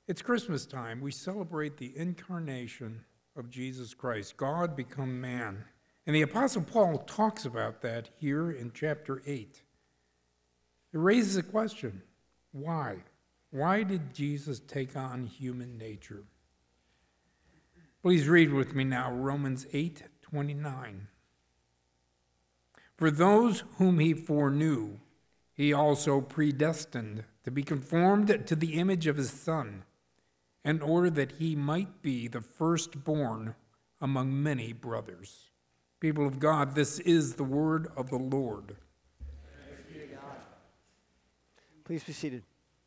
It's Christmas time. We celebrate the incarnation of Jesus Christ, God become man. And the Apostle Paul talks about that here in chapter 8. It raises a question. Why? Why did Jesus take on human nature? Please read with me now Romans 8:29. For those whom he foreknew, he also predestined to be conformed to the image of his Son, in order that he might be the firstborn among many brothers. People of God, this is the word of the Lord. Thanks be to God. Please be seated.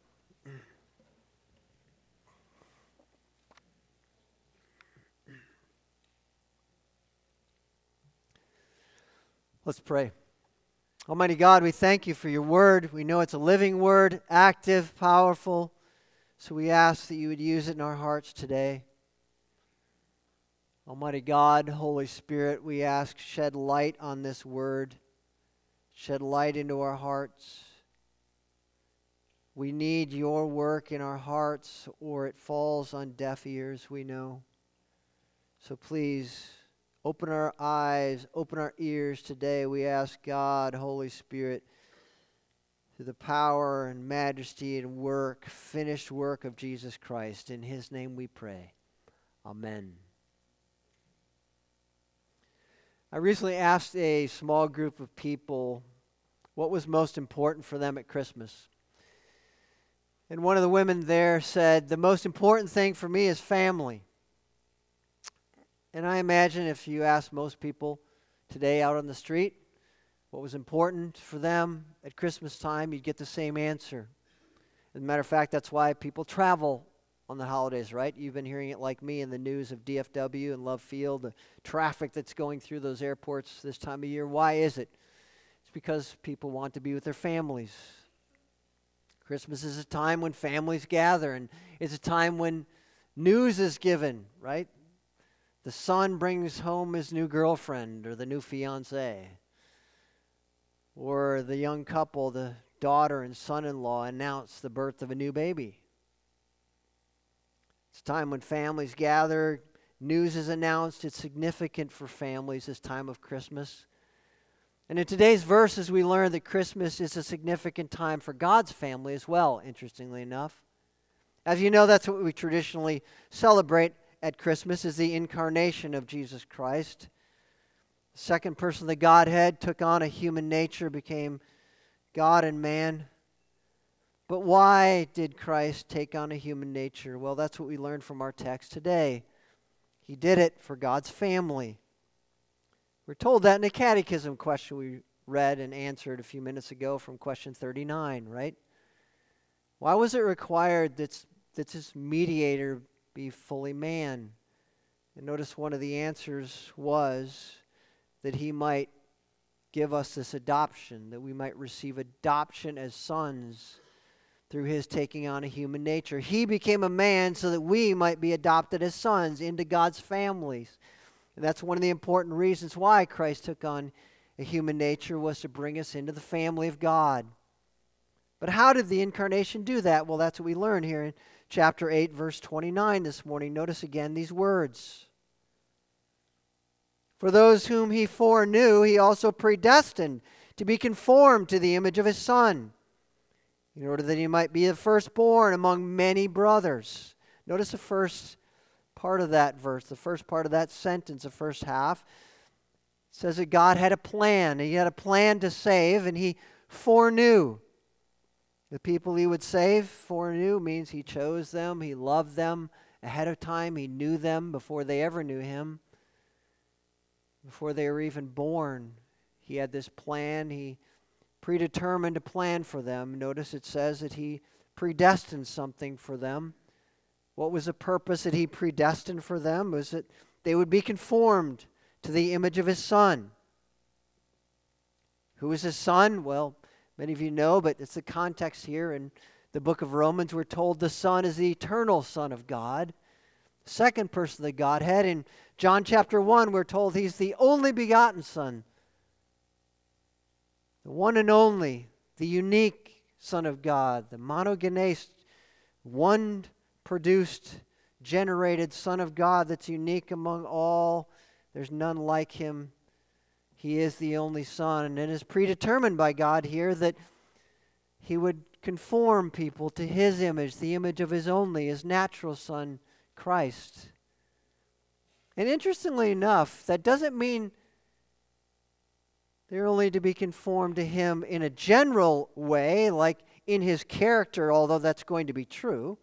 Let's pray. Almighty God, we thank you for your word. We know it's a living word, active, powerful. So we ask that you would use it in our hearts today. Almighty God, Holy Spirit, we ask, shed light on this word. Shed light into our hearts. We need your work in our hearts, or it falls on deaf ears, we know. So please, open our eyes, open our ears today. We ask God, Holy Spirit, through the power and majesty and work, finished work of Jesus Christ. In his name we pray. Amen. I recently asked a small group of people what was most important for them at Christmas. And one of the women there said, the most important thing for me is family. And I imagine if you ask most people today out on the street what was important for them at Christmas time, you'd get the same answer. As a matter of fact, that's why people travel on the holidays, right? You've been hearing it like me in the news of DFW and Love Field, the traffic that's going through those airports this time of year. Why is it? It's because people want to be with their families. Christmas is a time when families gather, and it's a time when news is given, right? The son brings home his new girlfriend or the new fiancé. Or the young couple, the daughter and son-in-law, announce the birth of a new baby. It's a time when families gather, news is announced. It's significant for families this time of Christmas. And in today's verses, we learn that Christmas is a significant time for God's family as well, interestingly enough. As you know, that's what we traditionally celebrate at Christmas, is the incarnation of Jesus Christ. The second person of the Godhead took on a human nature, became God and man. But why did Christ take on a human nature? Well, that's what we learned from our text today. He did it for God's family. We're told that in the catechism question we read and answered a few minutes ago from question 39, right? Why was it required that this mediator be fully man? And notice one of the answers was that he might give us this adoption, that we might receive adoption as sons through his taking on a human nature. He became a man so that we might be adopted as sons into God's families. And that's one of the important reasons why Christ took on a human nature, was to bring us into the family of God. But how did the incarnation do that? Well, that's what we learn here in chapter 8, verse 29 this morning. Notice again these words. For those whom he foreknew, he also predestined to be conformed to the image of his Son, in order that he might be the firstborn among many brothers. Notice the first part of that verse, the first part of that sentence, the first half. It says that God had a plan. He had a plan to save, and he foreknew. The people he would save, foreknew, means he chose them, he loved them ahead of time, he knew them before they ever knew him. Before they were even born, he had this plan. He predetermined a plan for them. Notice it says that he predestined something for them. What was the purpose that he predestined for them? Was that they would be conformed to the image of his Son. Who is his Son? Well, many of you know, but it's the context here. In the book of Romans, we're told the Son is the eternal Son of God, second person of the Godhead. In John chapter 1, we're told he's the only begotten Son, the one and only, the unique Son of God, the monogenes, one produced, generated Son of God that's unique among all. There's none like him. He is the only Son, and it is predetermined by God here that he would conform people to his image, the image of his only, his natural Son, Christ. And interestingly enough, that doesn't mean they're only to be conformed to him in a general way, like in his character, although that's going to be true.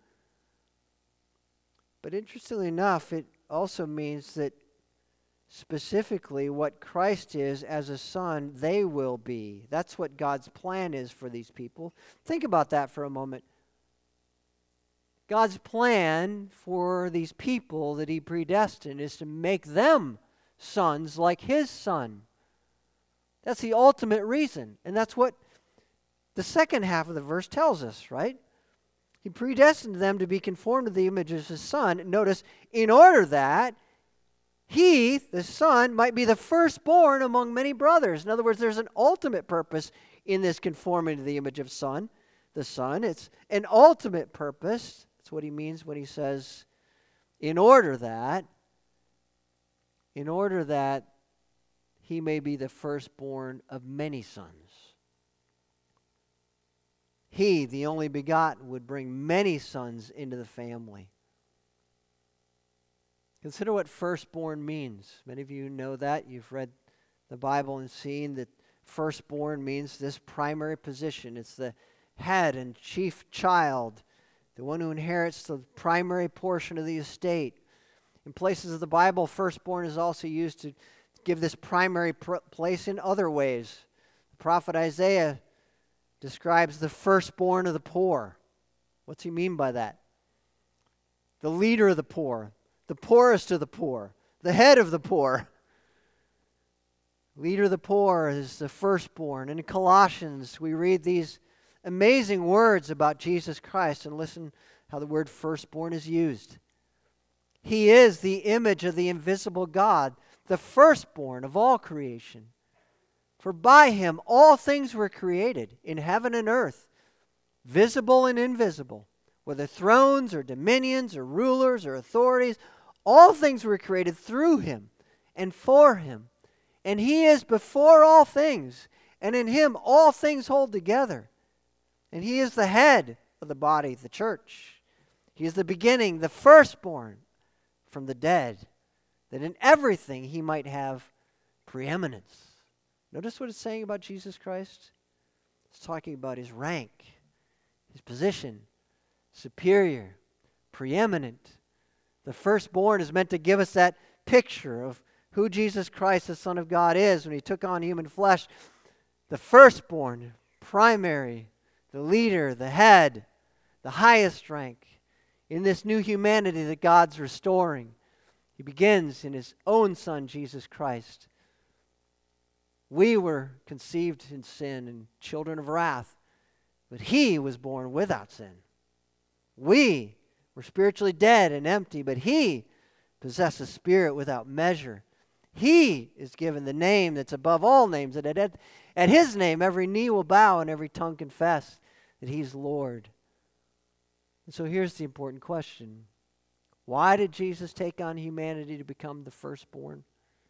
But interestingly enough, it also means that specifically what Christ is as a son, they will be. That's what God's plan is for these people. Think about that for a moment. God's plan for these people that he predestined is to make them sons like his Son. That's the ultimate reason. And that's what the second half of the verse tells us, right? He predestined them to be conformed to the image of his Son. Notice, in order that he, the Son, might be the firstborn among many brothers. In other words, there's an ultimate purpose in this conforming to the image of the Son. It's an ultimate purpose. That's what he means when he says, in order that he may be the firstborn of many sons. He, the only begotten, would bring many sons into the family. Consider what firstborn means. Many of you know that. You've read the Bible and seen that firstborn means this primary position. It's the head and chief child, the one who inherits the primary portion of the estate. In places of the Bible, firstborn is also used to give this primary place in other ways. The prophet Isaiah describes the firstborn of the poor. What's he mean by that? The leader of the poor, the poorest of the poor, the head of the poor. Leader of the poor is the firstborn. In Colossians, we read these amazing words about Jesus Christ, and listen how the word firstborn is used. He is the image of the invisible God, the firstborn of all creation. For by him all things were created, in heaven and earth, visible and invisible, whether thrones or dominions or rulers or authorities, all things were created through him and for him. And he is before all things, and in him all things hold together. And he is the head of the body, the church. He is the beginning, the firstborn from the dead, that in everything he might have preeminence. Notice what it's saying about Jesus Christ? It's talking about his rank, his position, superior, preeminent. The firstborn is meant to give us that picture of who Jesus Christ, the Son of God, is when he took on human flesh. The firstborn, primary, the leader, the head, the highest rank in this new humanity that God's restoring. He begins in his own Son, Jesus Christ. We were conceived in sin and children of wrath, but he was born without sin. We were spiritually dead and empty, but he possessed a spirit without measure. He is given the name that's above all names, that at his name every knee will bow and every tongue confess that he's Lord. And so here's the important question. Why did Jesus take on humanity to become the firstborn?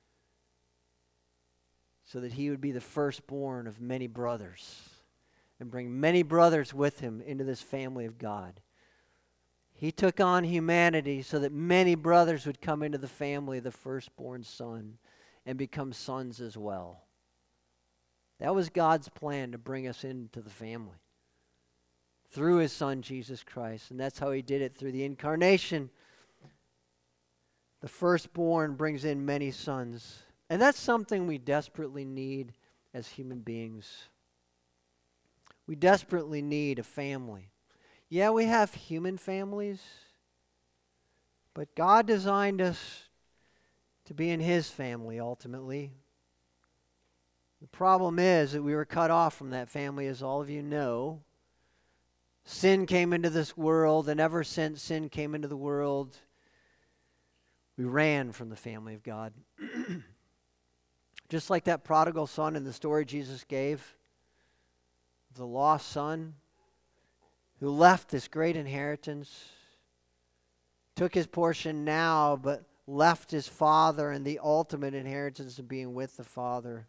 So that he would be the firstborn of many brothers and bring many brothers with him into this family of God. He took on humanity so that many brothers would come into the family of the firstborn son and become sons as well. That was God's plan, to bring us into the family through his Son, Jesus Christ. And that's how he did it, through the incarnation. The firstborn brings in many sons. And that's something we desperately need as human beings. We desperately need a family. Yeah, we have human families, but God designed us to be in his family ultimately. The problem is that we were cut off from that family, as all of you know. Sin came into this world, and ever since sin came into the world, we ran from the family of God. Just like that prodigal son in the story Jesus gave, the lost son who left this great inheritance took his portion now, but left his Father and the ultimate inheritance of being with the Father.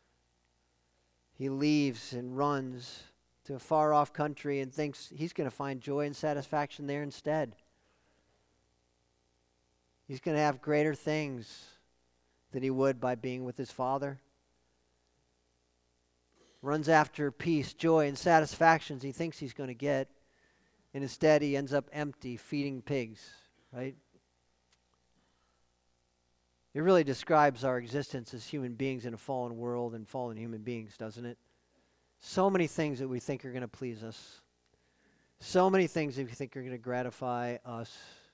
He leaves and runs to a far-off country and thinks he's going to find joy and satisfaction there instead. He's going to have greater things than he would by being with his Father. Runs after peace, joy, and satisfactions he thinks he's going to get, and instead he ends up empty, feeding pigs, right? It really describes our existence as human beings in a fallen world and fallen human beings, doesn't it? So many things that we think are going to please us. So many things that we think are going to gratify us.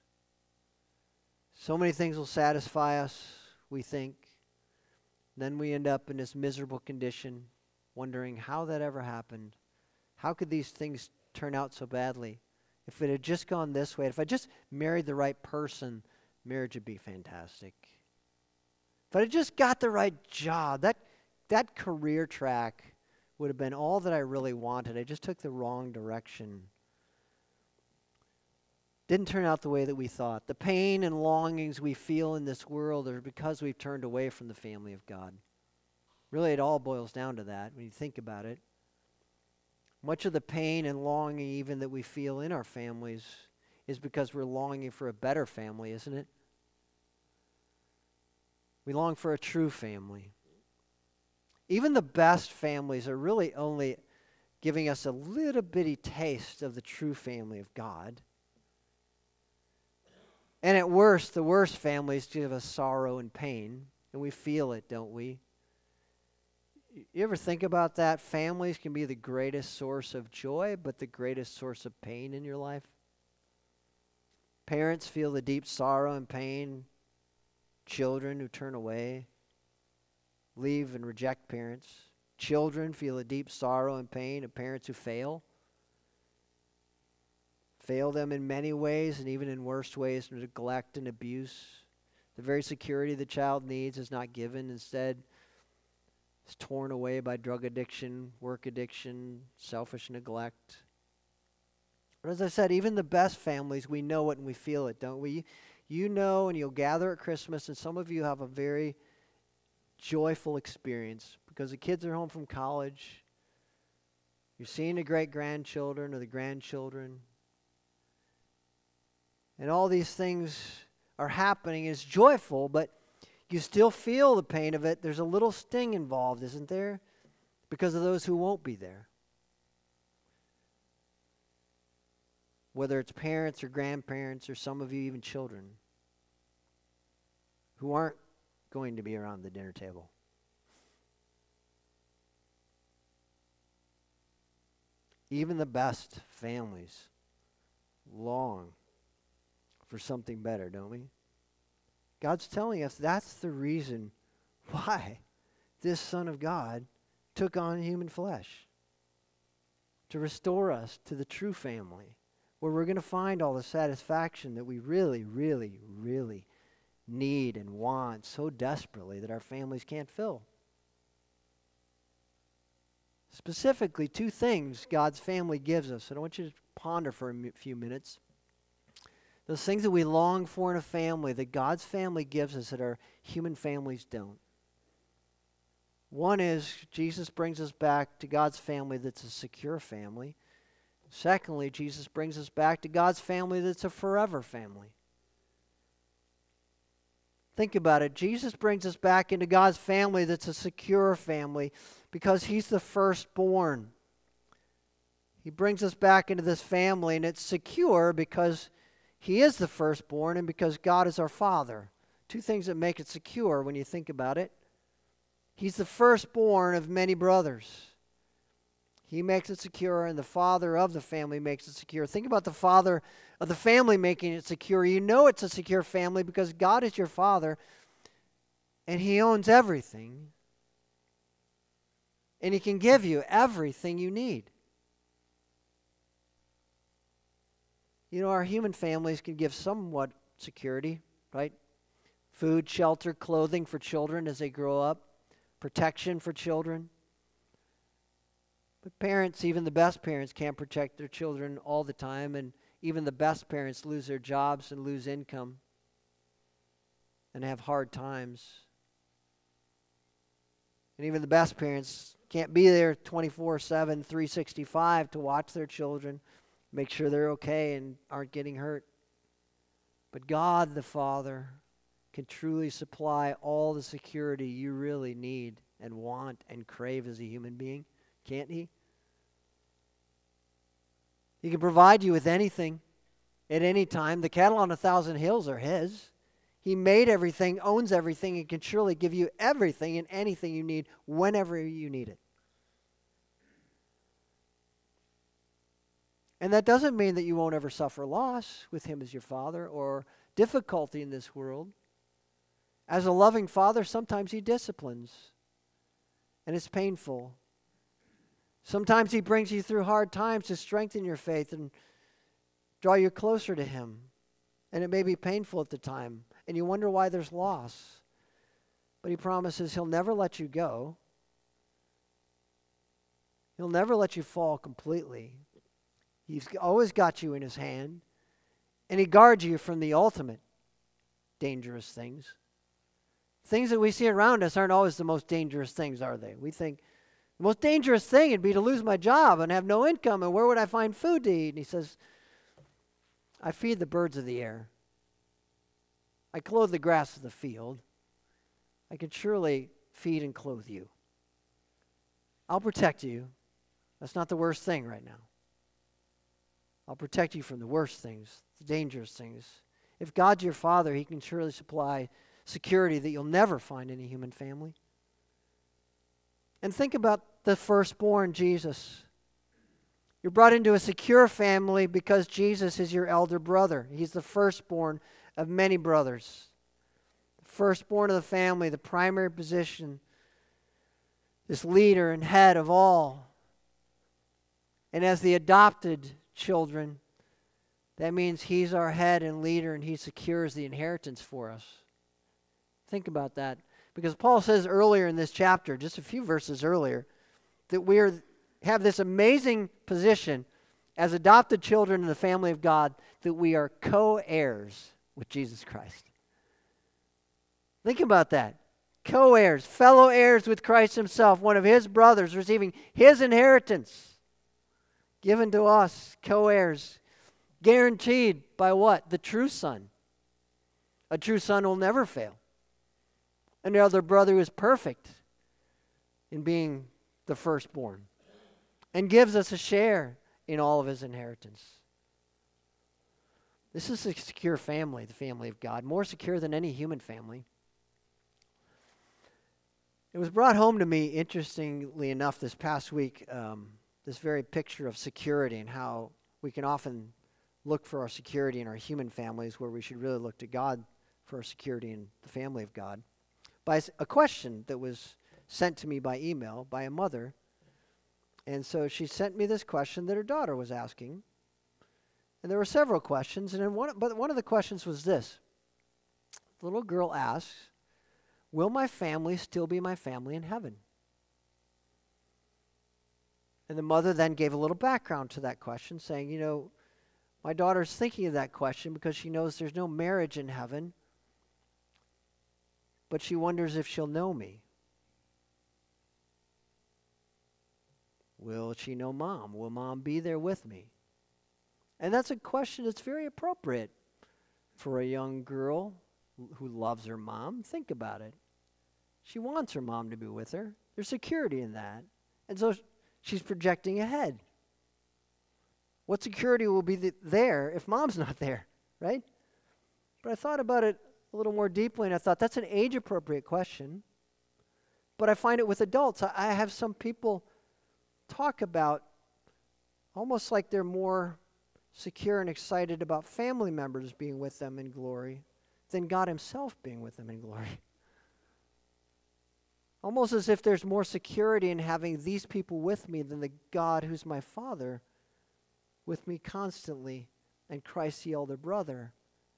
So many things will satisfy us, we think. Then we end up in this miserable condition, wondering how that ever happened. How could these things turn out so badly? If it had just gone this way, if I just married the right person, marriage would be fantastic. If I had just got the right job, that career track would have been all that I really wanted. I just took the wrong direction. Didn't turn out the way that we thought. The pain and longings we feel in this world are because we've turned away from the family of God. Really, it all boils down to that when you think about it. Much of the pain and longing even that we feel in our families is because we're longing for a better family, isn't it? We long for a true family. Even the best families are really only giving us a little bitty taste of the true family of God. And at worst, the worst families give us sorrow and pain, and we feel it, don't we? You ever think about that? Families can be the greatest source of joy, but the greatest source of pain in your life. Parents feel the deep sorrow and pain. Children who turn away, leave and reject parents. Children feel a deep sorrow and pain of parents who fail them in many ways, and even in worse ways, neglect and abuse. The very security the child needs is not given. Instead, it's torn away by drug addiction, work addiction, selfish neglect. But as I said, even the best families, we know it and we feel it, don't we? You know, and you'll gather at Christmas, and some of you have a very joyful experience because the kids are home from college. You're seeing the great-grandchildren or the grandchildren. And all these things are happening. It's joyful, but you still feel the pain of it. There's a little sting involved, isn't there? Because of those who won't be there. Whether it's parents or grandparents or some of you even children who aren't going to be around the dinner table. Even the best families long for something better, don't we? God's telling us that's the reason why this Son of God took on human flesh. To restore us to the true family, where we're going to find all the satisfaction that we really, really, really need and want so desperately that our families can't fill. Specifically, two things God's family gives us, and I want you to ponder for a few minutes. Those things that we long for in a family that God's family gives us that our human families don't. One is Jesus brings us back to God's family that's a secure family. Secondly, Jesus brings us back to God's family that's a forever family. Think about it. Jesus brings us back into God's family that's a secure family because He's the firstborn. He brings us back into this family, and it's secure because He is the firstborn and because God is our Father. Two things that make it secure when you think about it. He's the firstborn of many brothers. He makes it secure, and the father of the family makes it secure. Think about the father of the family making it secure. You know it's a secure family because God is your Father, and He owns everything. And He can give you everything you need. You know, our human families can give somewhat security, right? Food, shelter, clothing for children as they grow up, protection for children. But parents, even the best parents, can't protect their children all the time. And even the best parents lose their jobs and lose income and have hard times. And even the best parents can't be there 24/7, 365 to watch their children, make sure they're okay and aren't getting hurt. But God the Father can truly supply all the security you really need and want and crave as a human being, can't He? He can provide you with anything at any time. The cattle on 1,000 hills are His. He made everything, owns everything, and can surely give you everything and anything you need whenever you need it. And that doesn't mean that you won't ever suffer loss with Him as your Father or difficulty in this world. As a loving Father, sometimes He disciplines, and it's painful. Sometimes He brings you through hard times to strengthen your faith and draw you closer to Him. And it may be painful at the time, and you wonder why there's loss. But He promises He'll never let you go. He'll never let you fall completely. He's always got you in His hand, and He guards you from the ultimate dangerous things. Things that we see around us aren't always the most dangerous things, are they? We think the most dangerous thing would be to lose my job and have no income, and where would I find food to eat? And He says, I feed the birds of the air. I clothe the grass of the field. I can surely feed and clothe you. I'll protect you. That's not the worst thing right now. I'll protect you from the worst things, the dangerous things. If God's your Father, He can surely supply security that you'll never find in a human family. And think about the firstborn, Jesus. You're brought into a secure family because Jesus is your elder brother. He's the firstborn of many brothers. The firstborn of the family, the primary position, this leader and head of all. And as the adopted children, that means He's our head and leader, and He secures the inheritance for us. Think about that. Because Paul says earlier in this chapter, just a few verses earlier, that we have this amazing position as adopted children in the family of God, that we are co-heirs with Jesus Christ. Think about that. Co-heirs, fellow heirs with Christ Himself, one of His brothers receiving His inheritance given to us, co-heirs, guaranteed by what? The true Son. A true son will never fail. Another brother who is perfect in being the firstborn and gives us a share in all of His inheritance. This is a secure family, the family of God, more secure than any human family. It was brought home to me, interestingly enough, this past week, this very picture of security and how we can often look for our security in our human families where we should really look to God for our security in the family of God. By a question that was sent to me by email by a mother. And so she sent me this question that her daughter was asking. And there were several questions, and one of the questions was this. The little girl asks, will my family still be my family in heaven? And the mother then gave a little background to that question, saying, my daughter's thinking of that question because she knows there's no marriage in heaven, but she wonders if she'll know me. Will she know Mom? Will Mom be there with me? And that's a question that's very appropriate for a young girl who loves her mom. Think about it. She wants her mom to be with her. There's security in that. And so she's projecting ahead. What security will be there if Mom's not there, right? But I thought about it a little more deeply, and I thought that's an age-appropriate question. But I find it with adults. I have some people talk about almost like they're more secure and excited about family members being with them in glory than God Himself being with them in glory. Almost as if there's more security in having these people with me than the God who's my Father with me constantly and Christ the elder brother.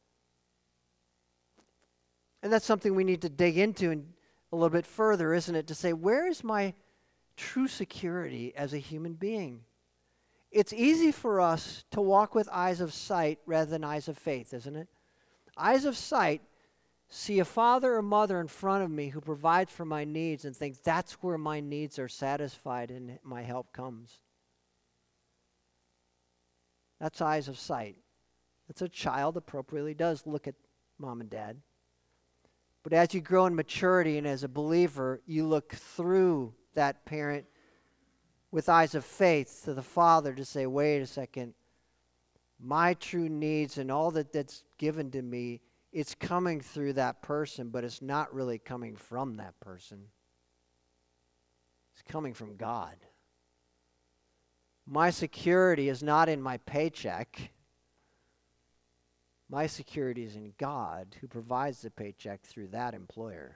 And that's something we need to dig into a little bit further, isn't it? To say, where is my true security as a human being? It's easy for us to walk with eyes of sight rather than eyes of faith, isn't it? Eyes of sight see a father or mother in front of me who provides for my needs and think that's where my needs are satisfied and my help comes. That's eyes of sight. That's a child appropriately does look at mom and dad. But as you grow in maturity and as a believer, you look through that parent with eyes of faith to the Father to say, wait a second, my true needs and all that's given to me, it's coming through that person, but it's not really coming from that person. It's coming from God. My security is not in my paycheck. My security is in God, who provides the paycheck through that employer.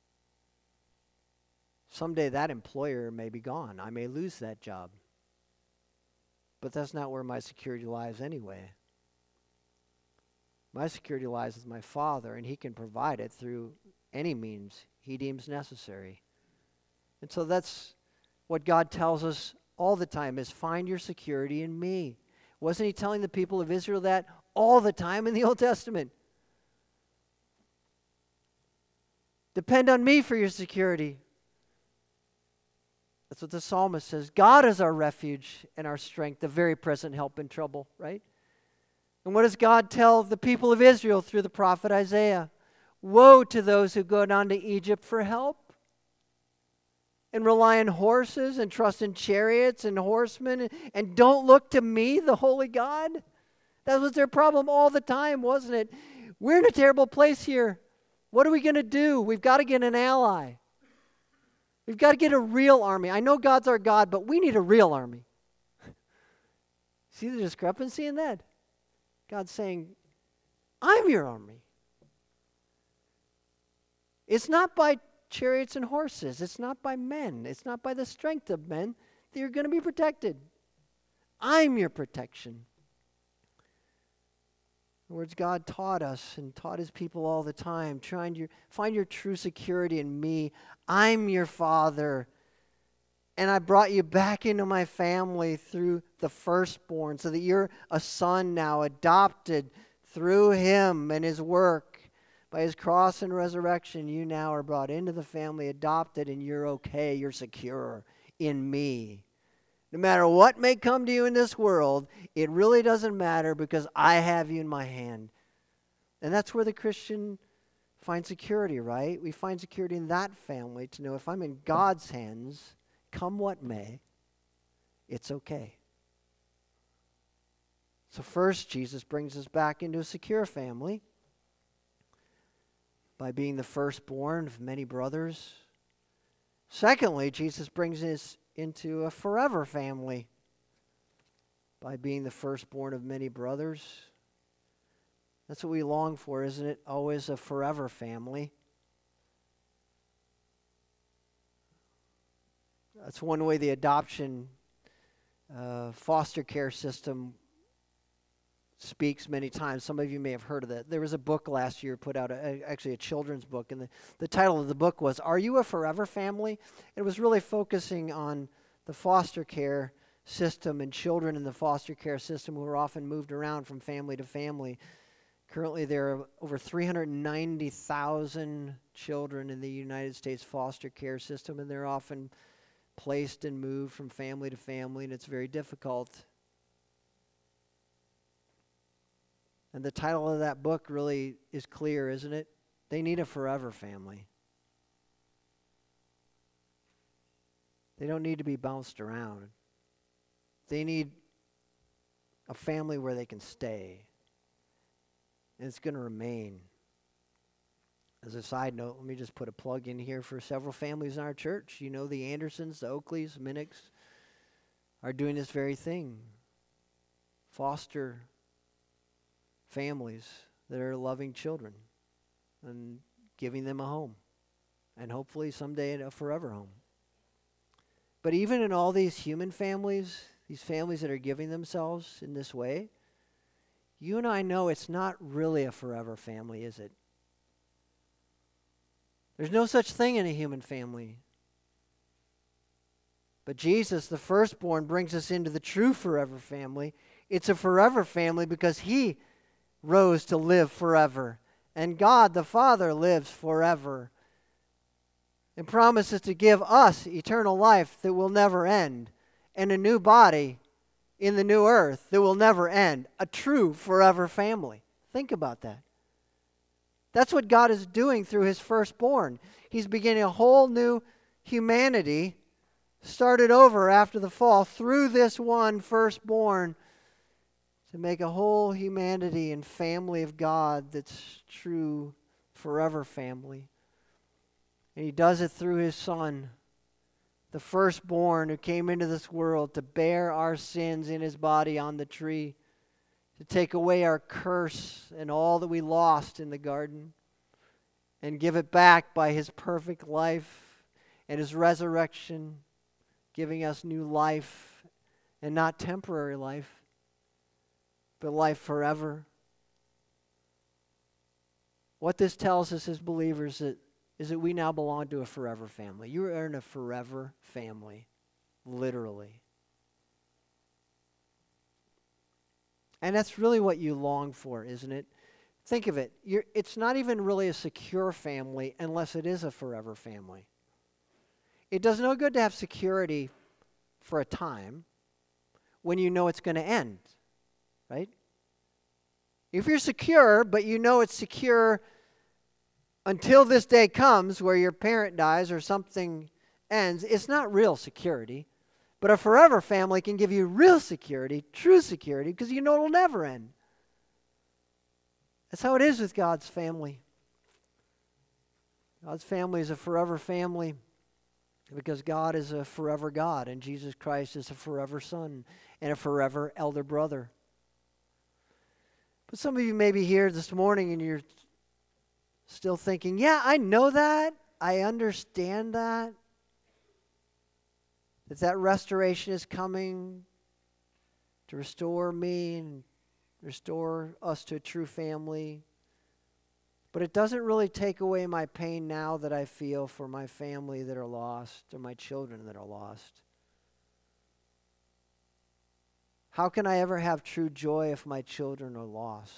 Someday that employer may be gone. I may lose that job. But that's not where my security lies anyway. My security lies with my Father, and He can provide it through any means He deems necessary. And so that's what God tells us all the time, is find your security in me. Wasn't He telling the people of Israel that all the time in the Old Testament? Depend on me for your security. That's what the psalmist says. God is our refuge and our strength, the very present help in trouble, right? And what does God tell the people of Israel through the prophet Isaiah? Woe to those who go down to Egypt for help and rely on horses and trust in chariots and horsemen and don't look to me, the holy God. That was their problem all the time, wasn't it? We're in a terrible place here. What are we going to do? We've got to get an ally. We've got to get a real army. I know God's our God, but we need a real army. See the discrepancy in that? God's saying, I'm your army. It's not by chariots and horses. It's not by men. It's not by the strength of men that you're going to be protected. I'm your protection. In other words, God taught us and taught His people all the time, trying to find your true security in me. I'm your Father, and I brought you back into my family through the firstborn, so that you're a son now, adopted through Him and His work. By His cross and resurrection, you now are brought into the family, adopted, and you're okay, you're secure in me. No matter what may come to you in this world, it really doesn't matter because I have you in my hand. And that's where the Christian finds security, right? We find security in that family to know if I'm in God's hands, come what may, it's okay. So first, Jesus brings us back into a secure family by being the firstborn of many brothers. Secondly, Jesus brings us into a forever family by being the firstborn of many brothers. That's what we long for, isn't it? Always a forever family. That's one way the adoption foster care system speaks many times. Some of you may have heard of that. There was a book last year put out, actually a children's book, and the title of the book was, Are You a Forever Family? It was really focusing on the foster care system and children in the foster care system who are often moved around from family to family. Currently, there are over 390,000 children in the United States foster care system, and they're often placed and moved from family to family, and it's very difficult. And the title of that book really is clear, isn't it? They need a forever family. They don't need to be bounced around. They need a family where they can stay. And it's going to remain. As a side note, let me just put a plug in here for several families in our church. You know, the Andersons, the Oakleys, Minnocks are doing this very thing. Foster families that are loving children and giving them a home. And hopefully someday a forever home. But even in all these human families, these families that are giving themselves in this way, you and I know it's not really a forever family, is it? There's no such thing in a human family. But Jesus, the firstborn, brings us into the true forever family. It's a forever family because He rose to live forever. And God the Father lives forever and promises to give us eternal life that will never end and a new body in the new earth that will never end. A true forever family. Think about that. That's what God is doing through His firstborn. He's beginning a whole new humanity started over after the fall through this one firstborn to make a whole humanity and family of God that's true forever family. And He does it through His Son, the firstborn who came into this world to bear our sins in His body on the tree, to take away our curse and all that we lost in the garden, and give it back by His perfect life and His resurrection, giving us new life, and not temporary life, but life forever. What this tells us as believers is that we now belong to a forever family. You are in a forever family, literally. And that's really what you long for, isn't it? Think of it. It's not even really a secure family unless it is a forever family. It does no good to have security for a time when you know it's going to end, right? If you're secure, but you know it's secure until this day comes where your parent dies or something ends, it's not real security. But a forever family can give you real security, true security, because you know it'll never end. That's how it is with God's family. God's family is a forever family because God is a forever God, and Jesus Christ is a forever Son and a forever elder brother. But some of you may be here this morning and you're still thinking, yeah, I know that. I understand that restoration is coming to restore me and restore us to a true family. But it doesn't really take away my pain now that I feel for my family that are lost or my children that are lost. How can I ever have true joy if my children are lost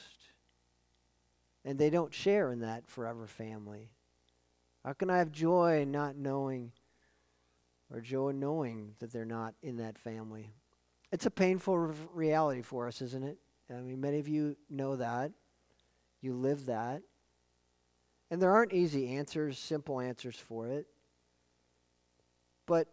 and they don't share in that forever family? How can I have joy not knowing or joy knowing that they're not in that family? It's a painful reality for us, isn't it? I mean, many of you know that. You live that. And there aren't easy answers, simple answers for it. But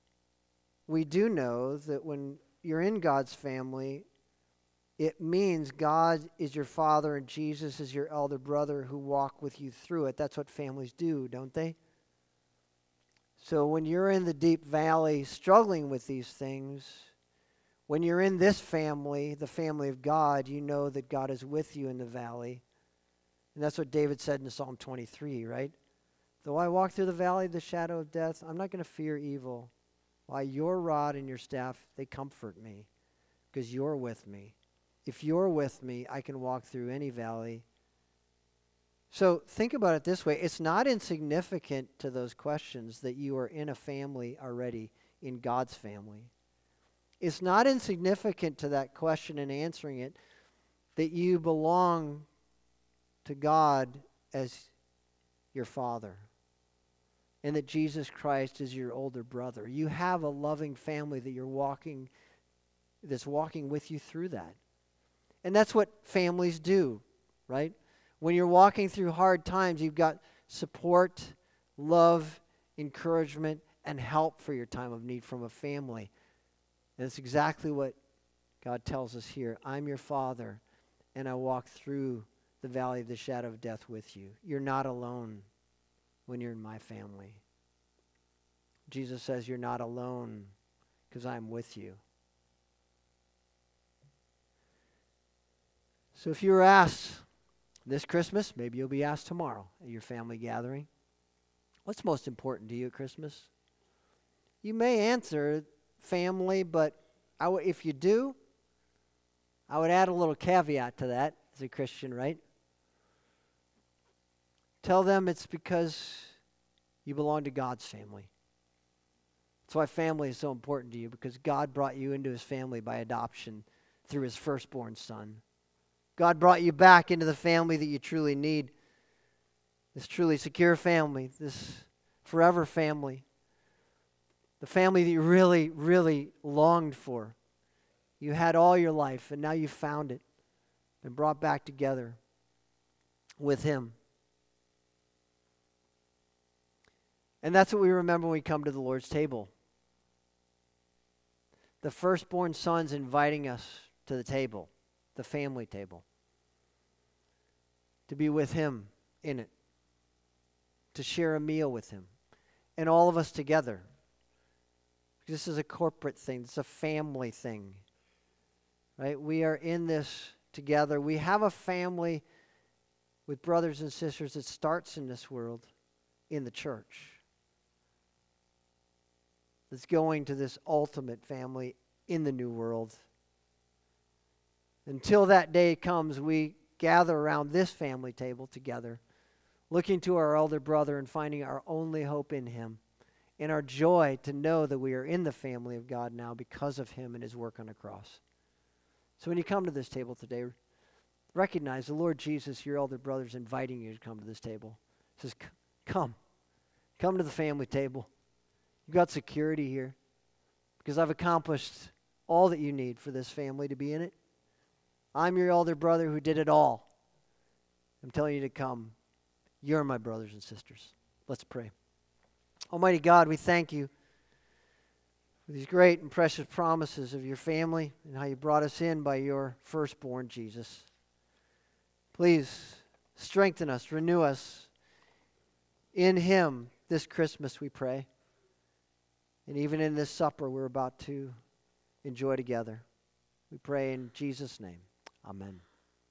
we do know that when you're in God's family, it means God is your father and Jesus is your elder brother who walk with you through it. That's what families do, don't they? So when you're in the deep valley struggling with these things, when you're in this family, the family of God, you know that God is with you in the valley. And that's what David said in Psalm 23, right? Though I walk through the valley of the shadow of death, I'm not going to fear evil. Why, your rod and your staff, they comfort me because you're with me. If you're with me, I can walk through any valley. So think about it this way. It's not insignificant to those questions that you are in a family already, in God's family. It's not insignificant to that question and answering it that you belong to God as your Father and that Jesus Christ is your older brother. You have a loving family that that's walking with you through that. And that's what families do, right? When you're walking through hard times, you've got support, love, encouragement, and help for your time of need from a family. And that's exactly what God tells us here. I'm your Father, and I walk through the valley of the shadow of death with you. You're not alone when you're in my family. Jesus says you're not alone because I'm with you. So if you were asked this Christmas, maybe you'll be asked tomorrow at your family gathering, what's most important to you at Christmas? You may answer family, but if you do, I would add a little caveat to that as a Christian, right? Tell them it's because you belong to God's family. That's why family is so important to you, because God brought you into his family by adoption through his firstborn son. God brought you back into the family that you truly need. This truly secure family, this forever family. The family that you really, really longed for. You had all your life, and now you found it and brought back together with him. And that's what we remember when we come to the Lord's table. The firstborn son's inviting us to the table, the family table, to be with him in it, to share a meal with him, and all of us together. This is a corporate thing. It's a family thing, right? We are in this together. We have a family with brothers and sisters that starts in this world, in the church, that's going to this ultimate family in the new world. Until that day comes, we gather around this family table together, looking to our elder brother and finding our only hope in him, and our joy to know that we are in the family of God now because of him and his work on the cross. So when you come to this table today, recognize the Lord Jesus, your elder brother, is inviting you to come to this table. He says, come to the family table. You've got security here because I've accomplished all that you need for this family to be in it. I'm your elder brother who did it all. I'm telling you to come. You're my brothers and sisters. Let's pray. Almighty God, we thank you for these great and precious promises of your family and how you brought us in by your firstborn, Jesus. Please strengthen us, renew us in him this Christmas, we pray. And even in this supper we're about to enjoy together. We pray in Jesus' name. Amen.